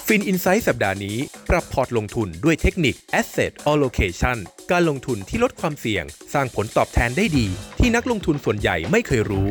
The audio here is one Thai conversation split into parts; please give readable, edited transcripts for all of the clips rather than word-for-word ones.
FinInsight สัปดาห์นี้ปรับพอร์ตลงทุนด้วยเทคนิค Asset Allocation การลงทุนที่ลดความเสี่ยงสร้างผลตอบแทนได้ดีที่นักลงทุนส่วนใหญ่ไม่เคยรู้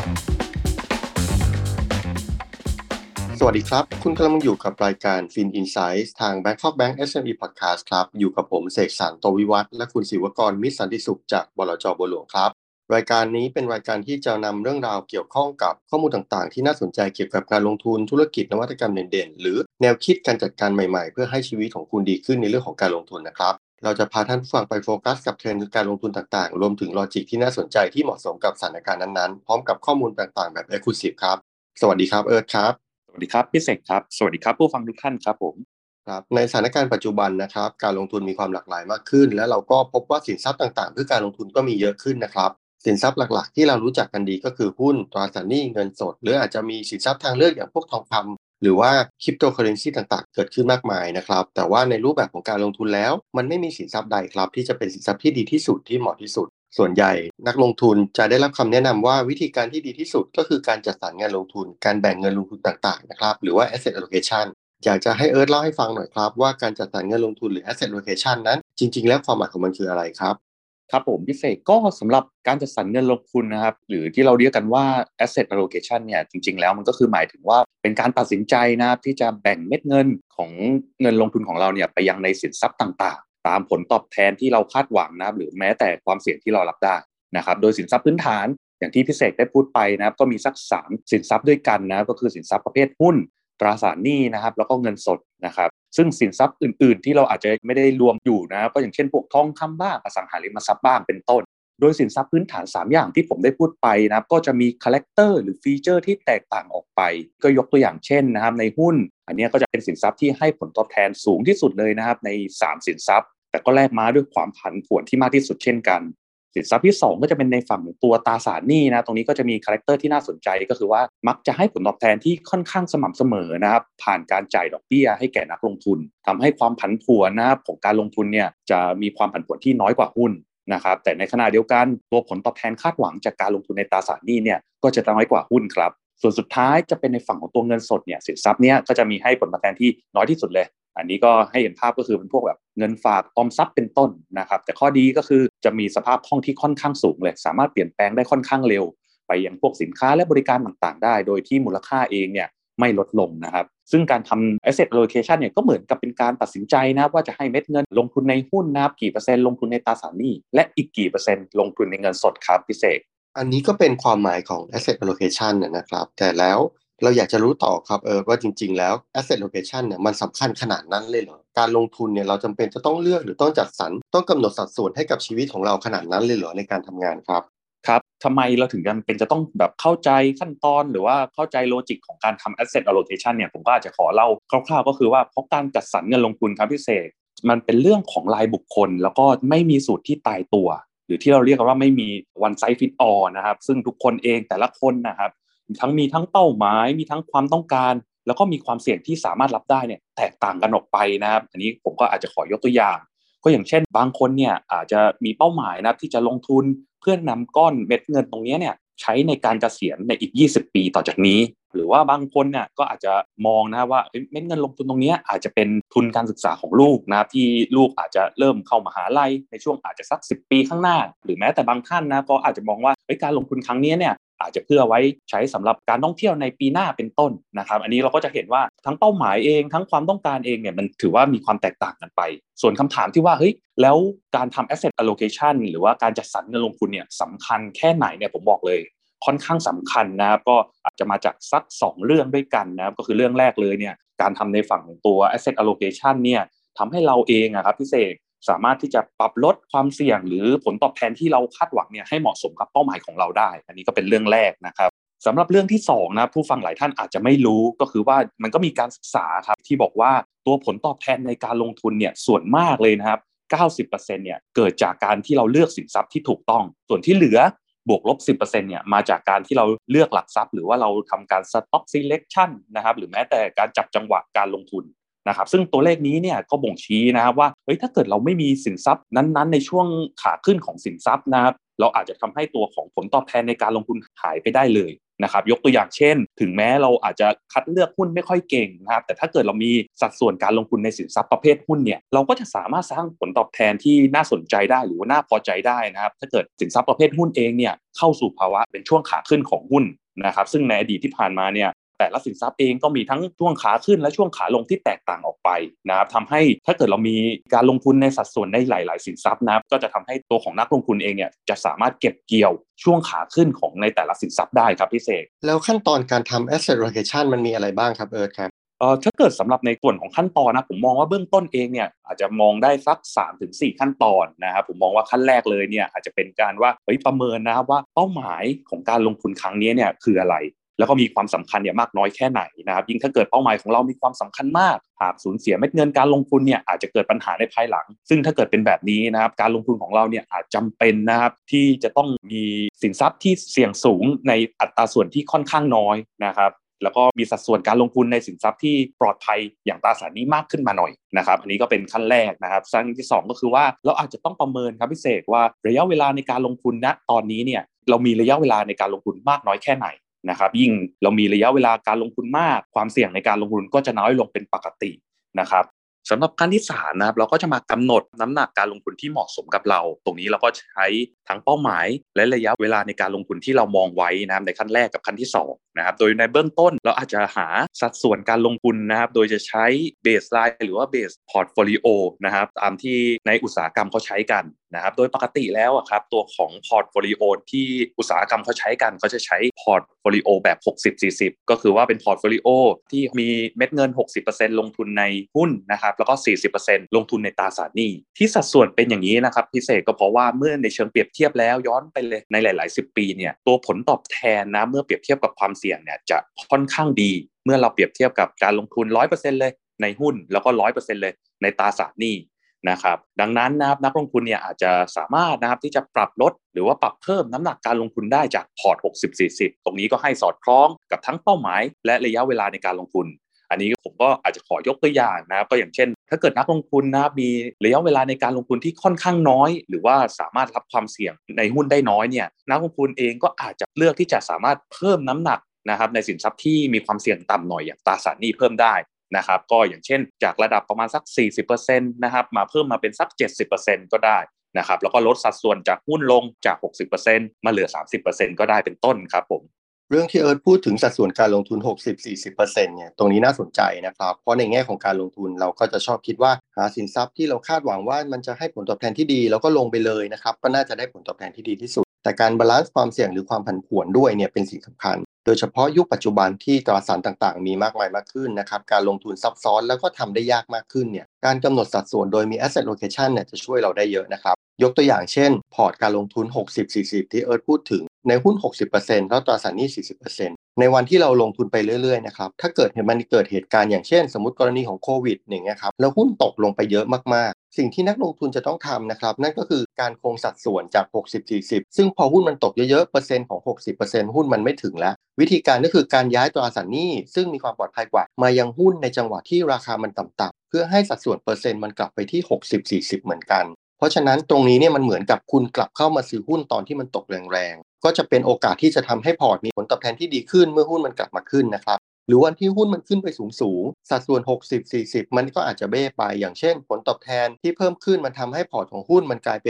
สวัสดีครับคุณกำลังอยู่กับรายการ FinInsight ทาง Bangkok Bank SME Podcast ครับอยู่กับผมเสกสรร โตวิวัฒน์และคุณศิวกร มิตรสันติสุขจากบลจ.บัวหลวงครับรายการนี้เป็นรายการที่จะนำเรื่องราวเกี่ยวข้องกับข้อมูลต่างๆที่น่าสนใจเกี่ยวกับการลงทุนธุรกิจนวัตกรรมเด่นๆหรือแนวคิดการจัดการใหม่ๆเพื่อให้ชีวิตของคุณดีขึ้นในเรื่องของการลงทุนนะครับเราจะพาท่านผู้ฟังไปโฟกัสกับเทรนด์การลงทุนต่างๆรวมถึงลอจิกที่น่าสนใจที่เหมาะสมกับสถานการณ์นั้นๆพร้อมกับข้อมูลต่างๆแบบ Exclusive ครับสวัสดีครับเอิร์ธครับสวัสดีครับพี่เสกครับสวัสดีครับผู้ฟังทุกท่านครับผมครับในสถานการณ์ปัจจุบันนะครับการลงทุนมีความหลากหลายมากขึ้นและเราก็พบว่าสินทรัพย์ต่างๆเพื่อการลงทุนก็มีเยอะขึ้นนะครับสินทรัพย์หลักๆที่เรารู้จักกันดีก็คือหุ้นตราสารหนี้เงินสดหรืออาจจะมีสินทรัพย์ทางเลือกอย่างพวกทองคำหรือว่าคริปโตเคอเรนซีต่างๆเกิดขึ้นมากมายนะครับแต่ว่าในรูปแบบของการลงทุนแล้วมันไม่มีสินทรัพย์ใดครับที่จะเป็นสินทรัพย์ที่ดีที่สุดที่เหมาะที่สุดส่วนใหญ่นักลงทุนจะได้รับคำแนะนำว่าวิธีการที่ดีที่สุดก็คือการจัดสรรเงินลงทุนการแบ่งเงินลงทุนต่างๆนะครับหรือว่า asset allocation อยากจะให้เอิร์ธเล่าให้ฟังหน่อยครับว่าการจัดสรรเงินลงทุนหรือ asset allocation นั้นจริงๆแล้วความหมายของมันคืออะไรครับครับผมพี่เสกก็สำหรับการจัดสรรเงินลงทุนนะครับหรือที่เราเรียกกันว่า asset allocation เนี่ยจริงๆแล้วมันก็คือหมายถึงว่าเป็นการตัดสินใจนะครับที่จะแบ่งเม็ดเงินของเงินลงทุนของเราเนี่ยไปยังในสินทรัพย์ต่างๆตามผลตอบแทนที่เราคาดหวังนะครับหรือแม้แต่ความเสี่ยงที่เรารับได้นะครับโดยสินทรัพย์พื้นฐานอย่างที่พี่เสกได้พูดไปนะครับก็มีสัก3สินทรัพย์ด้วยกันนะก็คือสินทรัพย์ประเภทหุ้นตราสารหนี้นะครับแล้วก็เงินสดนะครับซึ่งสินทรัพย์อื่นๆที่เราอาจจะไม่ได้รวมอยู่นะก็อย่างเช่นพวกทองคำบ้างอสังหาริมทรัพย์บ้างเป็นต้นโดยสินทรัพย์พื้นฐาน3อย่างที่ผมได้พูดไปนะครับก็จะมีคาแรคเตอร์หรือฟีเจอร์ที่แตกต่างออกไปก็ยกตัวอย่างเช่นนะครับในหุ้นอันนี้ก็จะเป็นสินทรัพย์ที่ให้ผลตอบแทนสูงที่สุดเลยนะครับใน3สินทรัพย์แต่ก็แลกมาด้วยความผันผวนที่มากที่สุดเช่นกันสินทรัพย์ที่2ก็จะเป็นในฝั่งของตัวตราสารหนี้นะตรงนี้ก็จะมีคาแรคเตอร์ที่น่าสนใจก็คือว่ามักจะให้ผลตอบแทนที่ค่อนข้างสม่ำเสมอนะครับผ่านการจ่ายดอกเบี้ยให้แก่นักลงทุนทำให้ความผันผวนนะครับของการลงทุนเนี่ยจะมีความผันผวนที่น้อยกว่าหุ้นนะครับแต่ในขณะเดียวกันตัวผลตอบแทนคาดหวังจากการลงทุนในตราสารหนี้เนี่ยก็จะน้อยกว่าหุ้นครับส่วนสุดท้ายจะเป็นในฝั่งของตัวเงินสดเนี่ยสินทรัพย์เนี้ยก็จะมีให้ผลตอบแทนที่น้อยที่สุดเลยอันนี้ก็ให้เห็นภาพก็คือเป็นพวกแบบเงินฝากออมทรัพย์เป็นต้นนะครับแต่ข้อดีก็คือจะมีสภาพคล่องที่ค่อนข้างสูงเลยสามารถเปลี่ยนแปลงได้ค่อนข้างเร็วไปยังพวกสินค้าและบริการต่างๆได้โดยที่มูลค่าเองเนี่ยไม่ลดลงนะครับซึ่งการทำ asset allocation เนี่ยก็เหมือนกับเป็นการตัดสินใจนะว่าจะให้เม็ดเงินลงทุนในหุ้นนะครับกี่เปอร์เซ็นต์ลงทุนในตราสารหนี้และอีกกี่เปอร์เซ็นต์ลงทุนในเงินสดครับพิเศษอันนี้ก็เป็นความหมายของ asset allocation นะครับแต่แล้วเราอยากจะรู้ต่อครับว่าจริงๆแล้ว asset allocation เนี่ยมันสำคัญขนาดนั้นเลยเหรอการลงทุนเนี่ยเราจำเป็นจะต้องเลือกหรือต้องจัดสรรต้องกำหนดสัดส่วนให้กับชีวิตของเราขนาดนั้นเลยเหรอในการทำงานครับครับทำไมเราถึงจำเป็นจะต้องแบบเข้าใจขั้นตอนหรือว่าเข้าใจโลจิกของการทำ asset allocation เนี่ยผมก็อาจจะขอเล่าคร่าวๆก็คือว่าเพราะการจัดสรรเงินลงทุนครับพิเศษมันเป็นเรื่องของรายบุคคลแล้วก็ไม่มีสูตรที่ตายตัวหรือที่เราเรียกกันว่าไม่มี one size fit all นะครับซึ่งทุกคนเองแต่ละคนนะครับมีทั้งเป้าหมายมีทั้งความต้องการแล้วก็มีความเสี่ยงที่สามารถรับได้เนี่ยแตกต่างกันออกไปนะครับอันนี้ผมก็อาจจะขอยกตัวอย่างก็อย่างเช่นบางคนเนี่ยอาจจะมีเป้าหมายนะที่จะลงทุนเพื่อนำก้อนเม็ดเงินตรงนี้เนี่ยใช้ในการเกษียณในอีก20ปีต่อจากนี้หรือว่าบางคนเนี่ยก็อาจจะมองนะว่าเม็ดเงินลงทุนตรงนี้อาจจะเป็นทุนการศึกษาของลูกนะที่ลูกอาจจะเริ่มเข้ามหาลัยในช่วงอาจจะสัก10ปีข้างหน้าหรือแม้แต่บางท่านนะก็อาจจะมองว่าการลงทุนครั้งนี้เนี่ยอาจจะเพื่อไว้ใช้สำหรับการท่องเที่ยวในปีหน้าเป็นต้นนะครับอันนี้เราก็จะเห็นว่าทั้งเป้าหมายเองทั้งความต้องการเองเนี่ยมันถือว่ามีความแตกต่างกันไปส่วนคำถามที่ว่าแล้วการทำ asset allocation หรือว่าการจัดสรรเงินลงทุนเนี่ยสำคัญแค่ไหนเนี่ยผมบอกเลยค่อนข้างสำคัญนะครับก็อาจจะมาจากสัก2เรื่องด้วยกันนะครับก็คือเรื่องแรกเลยเนี่ยการทำในฝั่งของตัว asset allocation เนี่ยทำให้เราเองครับพี่เสกสามารถที่จะปรับลดความเสี่ยงหรือผลตอบแทนที่เราคาดหวังเนี่ยให้เหมาะสมกับเป้าหมายของเราได้อันนี้ก็เป็นเรื่องแรกนะครับสำหรับเรื่องที่2นะผู้ฟังหลายท่านอาจจะไม่รู้ก็คือว่ามันก็มีการศึกษาครับที่บอกว่าตัวผลตอบแทนในการลงทุนเนี่ยส่วนมากเลยนะครับ90%เนี่ยเกิดจากการที่เราเลือกสินทรัพย์ที่ถูกต้องส่วนที่เหลือบวกลบ 10% เนี่ยมาจากการที่เราเลือกหลักทรัพย์หรือว่าเราทำการ stock selection นะครับหรือแม้แต่การจับจังหวะการลงทุนนะครับซึ่งตัวเลขนี้เนี่ยก็บ่งชี้นะครับว่าถ้าเกิดเราไม่มีสินทรัพย์นั้นๆในช่วงขาขึ้นของสินทรัพย์นะครับเราอาจจะทำให้ตัวของผลตอบแทนในการลงทุนหายไปได้เลยนะครับยกตัวอย่างเช่นถึงแม้เราอาจจะคัดเลือกหุ้นไม่ค่อยเก่งนะครับแต่ถ้าเกิดเรามีสัดส่วนการลงทุนในสินทรัพย์ประเภทหุ้นเนี่ยเราก็จะสามารถสร้างผลตอบแทนที่น่าสนใจได้หรือว่าน่าพอใจได้นะครับถ้าเกิดสินทรัพย์ประเภทหุ้นเองเนี่ยเข้าสู่ภาวะเป็นช่วงขาขึ้นของหุ้นนะครับซึ่งในอดีตที่ผ่านมาเนี่ยแต่ละสินทรัพย์เองก็มีทั้งช่วงขาขึ้นและช่วงขาลงที่แตกต่างออกไปนะครับทำให้ถ้าเกิดเรามีการลงทุนในสัดส่วนในหลายๆสินทรัพย์นะครับก็จะทำให้ตัวของนักลงทุนเองเนี่ยจะสามารถเก็บเกี่ยวช่วงขาขึ้นของในแต่ละสินทรัพย์ได้ครับพี่เสกแล้วขั้นตอนการทำ asset allocation มันมีอะไรบ้างครับครับถ้าเกิดสำหรับในส่วนของขั้นตอนนะผมมองว่าเบื้องต้นเองเนี่ยอาจจะมองได้สัก 3-4 ขั้นตอนนะครับผมมองว่าขั้นแรกเลยเนี่ยอาจจะเป็นการว่าประเมินนะครับว่าเป้าหมายของการลงทุนครั้งนี้เนี่ยคืออะไรแล้วก็มีความสำคัญเนี่ยมากน้อยแค่ไหนนะครับยิ่งถ้าเกิดเป้าหมายของเรามีความสำคัญมากหากสูญเสียเม็ดเงินการลงทุนเนี่ยอาจจะเกิดปัญหาในภายหลังซึ่งถ้าเกิดเป็นแบบนี้นะครับการลงทุนของเราเนี่ยอาจจำเป็นนะครับที่จะต้องมีสินทรัพย์ที่เสี่ยงสูงในอัตราส่วนที่ค่อนข้างน้อยนะครับแล้วก็มีสัดส่วนการลงทุนในสินทรัพย์ที่ปลอดภัยอย่างตราสารหนี้มากขึ้นมาหน่อยนะครับอันนี้ก็เป็นขั้นแรกนะครับขั้นที่2ก็คือว่าเราอาจจะต้องประเมินครับพี่เสกว่าระยะเวลาในการลงทุนณตอนนี้เนี่ยเรามีระยะเวลาในการลงทุนมากน้อยแค่ไหนนะครับยิ่งเรามีระยะเวลาการลงทุนมากความเสี่ยงในการลงทุนก็จะน้อยลงเป็นปกตินะครับสำหรับขั้นที่3นะครับเราก็จะมากำหนดน้ำหนักการลงทุนที่เหมาะสมกับเราตรงนี้เราก็ใช้ทั้งเป้าหมายและระยะเวลาในการลงทุนที่เรามองไว้นะครับในขั้นแรกกับขั้นที่2นะครับโดยในเบื้องต้นเราอาจจะหาสัดส่วนการลงทุนนะครับโดยจะใช้เบสไลน์หรือว่าเบสพอร์ตโฟลิโอนะครับตามที่ในอุตสาหกรรมเขาใช้กันนะครับโดยปกติแล้วครับตัวของพอร์ตโฟลิโอที่อุตสาหกรรมเขาใช้กันเขาจะใช้พอร์ตโฟลิโอแบบ60-40ก็คือว่าเป็นพอร์ตโฟลิโอที่มีเม็ดเงิน 60% ลงทุนในหุ้นนะครับแล้วก็ 40% ลงทุนในตราสารหนี้ที่สัดส่วนเป็นอย่างนี้นะครับพิเศษก็เพราะว่าเมื่อในเชิงเปรียบเทียบแล้วย้อนไปเลยในหลายๆ10 ปีเนี่ยตัวผลตอบแทนนะเมื่อเปรียบเทียบกับความเสี่ยงเนี่ยจะค่อนข้างดีเมื่อเราเปรียบเทียบกับการลงทุน 100% เลยในหุ้นแล้วก็ 100% เลยในตราสารหนี้นะครับดังนั้นนะครับนักลงทุนเนี่ยอาจจะสามารถนะครับที่จะปรับลดหรือว่าปรับเพิ่มน้ำหนักการลงทุนได้จากพอร์ต60-40ตรงนี้ก็ให้สอดคล้องกับทั้งเป้าหมายและระยะเวลาในการลงทุนอันนี้ผมก็อาจจะขอยกตัวอย่างนะครับก็อย่างเช่นถ้าเกิดนักลงทุนนะครับมีระยะเวลาในการลงทุนที่ค่อนข้างน้อยหรือว่าสามารถรับความเสี่ยงในหุ้นได้น้อยเนี่ยนักลงทุนเองก็อาจจะเลือกที่จะสามารถเพิ่มน้ำหนักนะครับในสินทรัพย์ที่มีความเสี่ยงต่ำหน่อยอย่างตราสารหนี้เพิ่มได้นะครับก็อย่างเช่นจากระดับประมาณสัก 40% นะครับมาเพิ่มมาเป็นสัก 70% ก็ได้นะครับแล้วก็ลดสัดส่วนจากหุ้นลงจาก 60% มาเหลือ 30% ก็ได้เป็นต้นครับผมเรื่องที่พูดถึงสัดส่วนการลงทุน 60-40% เนี่ยตรงนี้น่าสนใจนะครับเพราะในแง่ของการลงทุนเราก็จะชอบคิดว่าหาสินทรัพย์ที่เราคาดหวังว่ามันจะให้ผลตอบแทนที่ดีแล้วก็ลงไปเลยนะครับก็น่าจะได้ผลตอบแทนที่ดีที่สุดแต่การบาลานซ์ความเสี่ยงหรือความผันผวนด้วยเนี่ยเป็นสิ่งสำคัญโดยเฉพาะยุคปัจจุบันที่ตราสารต่างๆมีมากมายมากขึ้นนะครับการลงทุนซับซ้อนแล้วก็ทำได้ยากมากขึ้นเนี่ยการกำหนดสัดส่วนโดยมี asset allocation เนี่ยจะช่วยเราได้เยอะนะครับยกตัวอย่างเช่นพอร์ตการลงทุน 60-40 ที่พูดถึงในหุ้น 60% แล้วตราสารหนี้ 40% ในวันที่เราลงทุนไปเรื่อยๆนะครับถ้าเกิดมันเกิดเหตุการณ์อย่างเช่นสมมุติกรณีของโควิดอย่างเงี้ยครับแล้วหุ้นตกลงไปเยอะมากๆสิ่งที่นักลงทุนจะต้องทำนะครับนั่นก็คือการคงสัดส่วนจาก 60-40 ซึ่งพอหุ้นมันตกเยอะๆเปอร์เซ็นต์ของ 60% หุ้นมันไม่ถึงแล้ววิธีการก็คือการย้ายตราสารหนี้ซึ่งมีความปลอดภัยกว่ามายังหุ้นในจังหวะที่ราคามันต่ำๆเพื่อให้สัดส่วนเปอร์เซ็นต์มันกลับไปที่ 60-40 เหมือนกันเพราะฉะนั้นตรงนี้เนี่ยมันเหมือนกับคุณกลับเข้ามาซื้อหุ้นตอนที่มันตกแรงๆก็จะเป็นโอกาสที่จะทำให้พอร์ตมีผลตอบแทนที่ดีขึ้นเมื่อหุ้นมันกลับมาขึ้นนะครับหรือวันที่หุ้นมันขึ้นไปสูงๆสัดส่วน 60-40 มันก็อาจจะเบ้ไปอย่างเช่นผลตอบแทนที่เพิ่มขึ้นมันทำให้พอร์ตของหุ้นมันกลายเป็น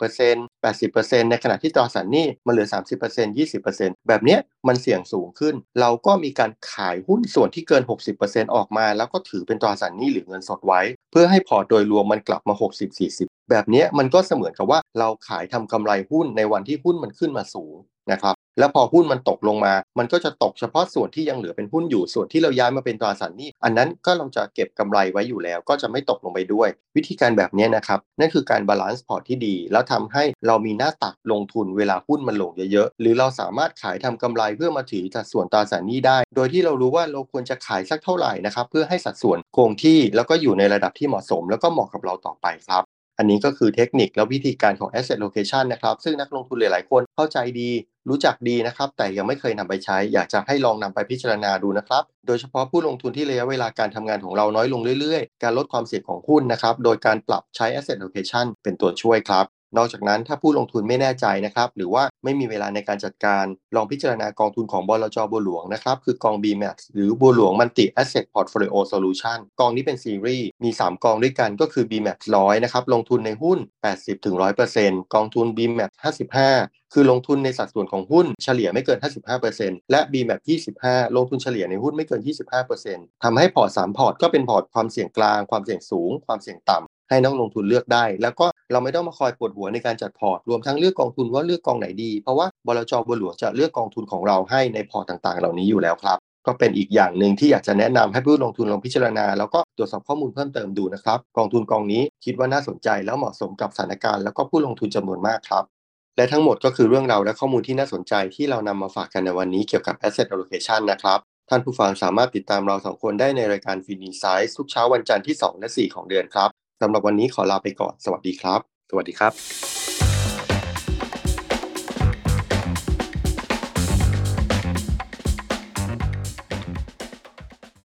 70% 80% ในขณะที่ตราสารหนี้มันเหลือ 30% 20% แบบเนี้ยมันเสี่ยงสูงขึ้นเราก็มีการขายหุ้นส่วนที่เกิน 60% ออกมาแล้วก็ถือเป็นตราสารหนี้หรือเงินสดไว้เพื่อให้พอร์ตโดยรวมมันกลับมา 60-40 แบบนี้มันก็เสมือนกับว่าเราขายทำกำไรหุ้นในวันที่หุ้นมันขึ้นมาสูงนะครับแล้วพอหุ้นมันตกลงมามันก็จะตกเฉพาะส่วนที่ยังเหลือเป็นหุ้นอยู่ส่วนที่เราย้ายมาเป็นตราสารหนี้อันนั้นก็เราจะเก็บกำไรไว้อยู่แล้วก็จะไม่ตกลงไปด้วยวิธีการแบบนี้นะครับนั่นคือการบาลานซ์พอร์ตที่ดีแล้วทำให้เรามีหน้าตักลงทุนเวลาหุ้นมันลงเยอะๆหรือเราสามารถขายทำกำไรเพื่อมาถือสัดส่วนตราสารหนี้ได้โดยที่เรารู้ว่าเราควรจะขายสักเท่าไหร่นะครับเพื่อให้สัดส่วนคงที่แล้วก็อยู่ในระดับที่เหมาะสมแล้วก็เหมาะกับเราต่อไปครับอันนี้ก็คือเทคนิคและวิธีการของ asset allocation นะครับซึ่งนักลงทุนหลายๆคนเข้าใจดีรู้จักดีนะครับแต่ยังไม่เคยนำไปใช้อยากจะให้ลองนำไปพิจารณาดูนะครับโดยเฉพาะผู้ลงทุนที่ระยะเวลาการทำงานของเราน้อยลงเรื่อยๆการลดความเสี่ยงของหุ้นนะครับโดยการปรับใช้ asset allocation เป็นตัวช่วยครับนอกจากนั้นถ้าผู้ลงทุนไม่แน่ใจนะครับหรือว่าไม่มีเวลาในการจัดการลองพิจารณากองทุนของบลจ.บัวหลวงนะครับคือกอง BMAX หรือบัวหลวง Multi Asset Portfolio Solution กองนี้เป็นซีรีส์มี3กองด้วยกันก็คือ BMAX 100นะครับลงทุนในหุ้น 80-100% กองทุน BMAX 55คือลงทุนในสัดส่วนของหุ้นเฉลี่ยไม่เกิน 55% และ BMAX 25ลงทุนเฉลี่ยในหุ้นไม่เกิน 25% ทำให้พอร์ต3พอร์ตก็เป็นพอร์ตความเสี่ยงกลางความเสี่ยงสูงความเสี่ยงต่ำให้นักลงทุนเลือกได้แล้วก็เราไม่ต้องมาคอยปวดหัวในการจัดพอร์ตรวมทั้งเลือกกองทุนว่าเลือกกองไหนดีเพราะว่าบลจ.บัวหลวงจะเลือกกองทุนของเราให้ในพอร์ตต่างๆเหล่านี้อยู่แล้วครับก็เป็นอีกอย่างหนึ่งที่อยากจะแนะนำให้ผู้ลงทุนลองพิจารณาแล้วก็ตรวจสอบข้อมูลเพิ่มเติมดูนะครับกองทุนกองนี้คิดว่าน่าสนใจแล้วเหมาะสมกับสถานการณ์แล้วก็ผู้ลงทุนจำนวนมากครับและทั้งหมดก็คือเรื่องราวและข้อมูลที่น่าสนใจที่เรานำมาฝากกันในวันนี้เกี่ยวกับ Asset Allocation นะครับท่านผู้ฟังสามารถติดตามเรา2คนได้ในรายการ Fin Insights ทุกเช้าวันจันทร์ที่2และ4ของเดือนครับสำหรับวันนี้ขอลาไปก่อนสวัสดีครับสวัสดีครับ